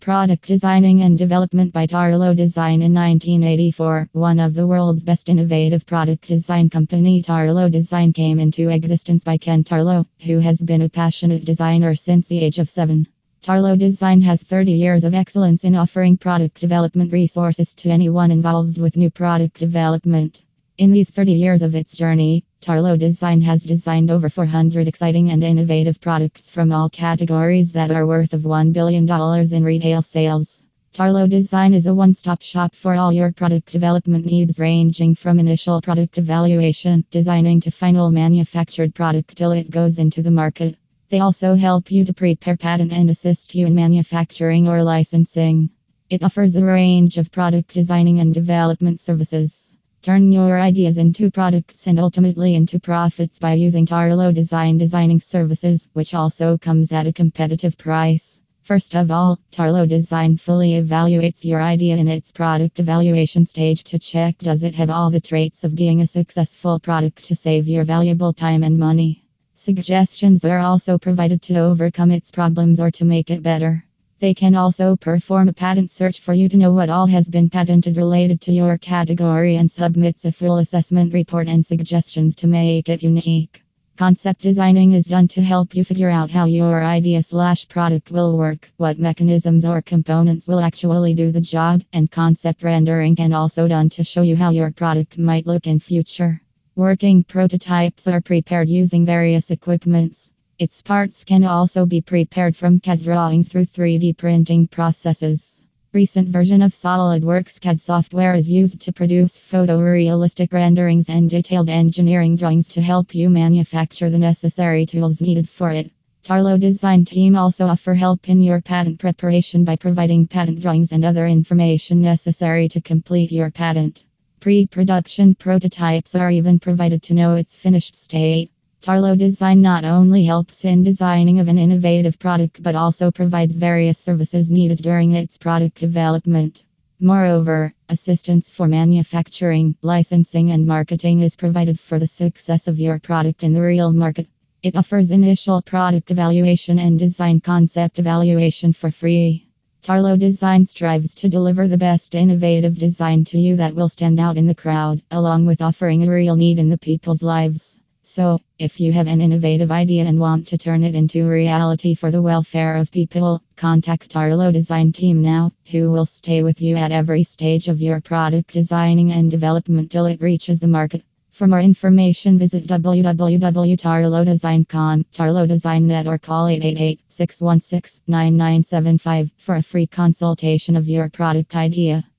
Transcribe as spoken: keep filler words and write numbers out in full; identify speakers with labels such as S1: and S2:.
S1: Product Designing and Development by Tarlo Design. In nineteen eighty-four, one of the world's best innovative product design company, Tarlo Design, came into existence by Ken Tarlo, who has been a passionate designer since the age of seven. Tarlo Design has thirty years of excellence in offering product development resources to anyone involved with new product development. In these thirty years of its journey, Tarlo Design has designed over four hundred exciting and innovative products from all categories that are worth of one billion dollars in retail sales. Tarlo Design is a one-stop shop for all your product development needs, ranging from initial product evaluation, designing to final manufactured product till it goes into the market. They also help you to prepare patent and assist you in manufacturing or licensing. It offers a range of product designing and development services. Turn your ideas into products and ultimately into profits by using Tarlo Design designing services, which also comes at a competitive price. First of all, Tarlo Design fully evaluates your idea in its product evaluation stage to check does it have all the traits of being a successful product to save your valuable time and money. Suggestions are also provided to overcome its problems or to make it better. They can also perform a patent search for you to know what all has been patented related to your category and submits a full assessment report and suggestions to make it unique. Concept designing is done to help you figure out how your idea slash product will work, what mechanisms or components will actually do the job, and concept rendering can also done to show you how your product might look in future. Working prototypes are prepared using various equipments. Its parts can also be prepared from C A D drawings through three D printing processes. Recent version of SolidWorks C A D software is used to produce photorealistic renderings and detailed engineering drawings to help you manufacture the necessary tools needed for it. Tarlo Design team also offer help in your patent preparation by providing patent drawings and other information necessary to complete your patent. Pre-production prototypes are even provided to know its finished state. Tarlo Design not only helps in designing of an innovative product but also provides various services needed during its product development. Moreover, assistance for manufacturing, licensing and marketing is provided for the success of your product in the real market. It offers initial product evaluation and design concept evaluation for free. Tarlo Design strives to deliver the best innovative design to you that will stand out in the crowd, along with offering a real need in the people's lives. So, if you have an innovative idea and want to turn it into reality for the welfare of people, contact Tarlo Design team now, who will stay with you at every stage of your product designing and development till it reaches the market. For more information, visit w w w dot tarlo design dot com, Tarlo Design Net, or call eight eight eight, six one six, nine nine seven five for a free consultation of your product idea.